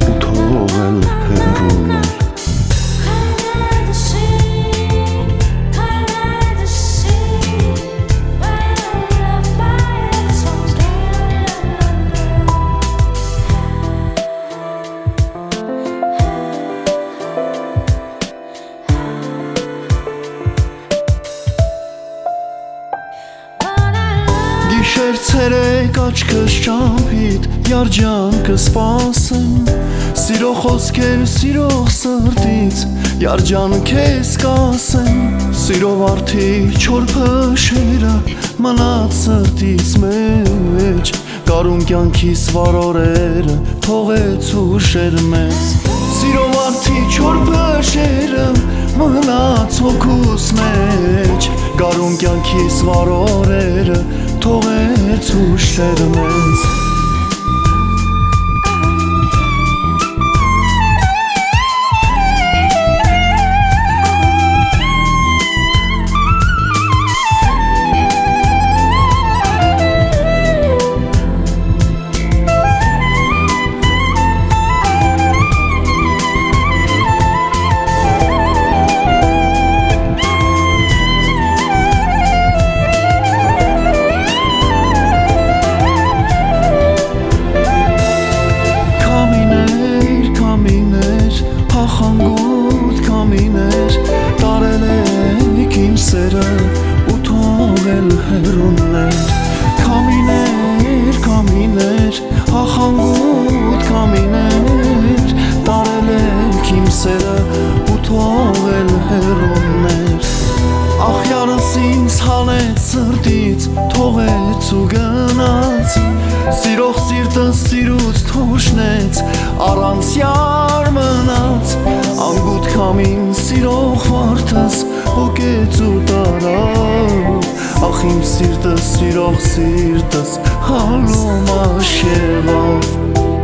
ու թողել հեռուներ։ Գիշեր ցերեկ աչքս ճամփիդ երջանկը սպասեմ, սիրո խոսքեր սիրող սրտից երջանք ես կասեմ, սիրո վարդի չոր փշերը մնաց սրտից մեջ, կարուն կյանքիս վարորերը թողեց ուշեր մեզ, սիրո վարդի չոր փշերը մնաց հոգուս մեջ, կարուն կյանքիս վարորերը թողեց ուշեր մեզ։ Խանգոտ կամիներ տարել եք իմ սերը ու թողել հեռուներ, կամիներ, խանգոտ կամիներ տարել եք իմ սերը ու թողել հեռուներ, ախյարս ինձ հալեց սրտից թողեց ու գնաց, սիրող սիրտս սիրուց թոշնեց առանց յար մնաց, անգութ քամին սիրող վարդս հոգեց ու տարավ, ախ իմ սիրտս սիրող սիրտս հալում աշեղավ։